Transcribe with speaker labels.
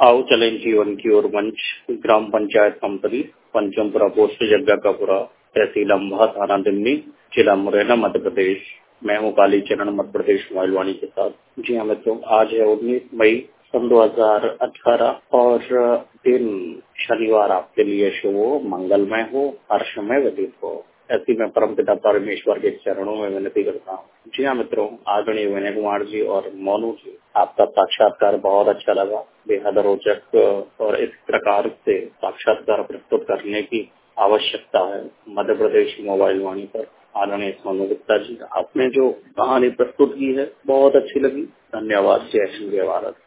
Speaker 1: आओ चलें जीवन की ओर मंच। ग्राम पंचायत कंपनी, पंचमपुरा पोस्ट, जग्गाकापुरा, तहसील अम्बा, थाना दिमनी, जिला मुरैना, मध्य प्रदेश। मैं हूँ कालीचरण, मध्य प्रदेश मोबाइल वाणी के साथ। जी हाँ मित्रों, आज है 19 मई सन 2018 और दिन शनिवार आपके लिए शुभ हो, मंगलमय हो, हर्षमय व्यतीत हो, ऐसी मैं परमपिता परमेश्वर के चरणों में विनती करता हूँ। जी हाँ मित्रों, आदरणीय विनय कुमार जी और मोनू जी, आपका साक्षात्कार बहुत अच्छा लगा, बेहद रोचक, और इस प्रकार से साक्षात्कार प्रस्तुत करने की आवश्यकता है मध्य प्रदेश मोबाइल वाणी पर। आदरणीय मोनू गुप्ता जी, आपने जो कहानी प्रस्तुत की है बहुत अच्छी लगी। धन्यवाद। जय हिंद, जय भारत।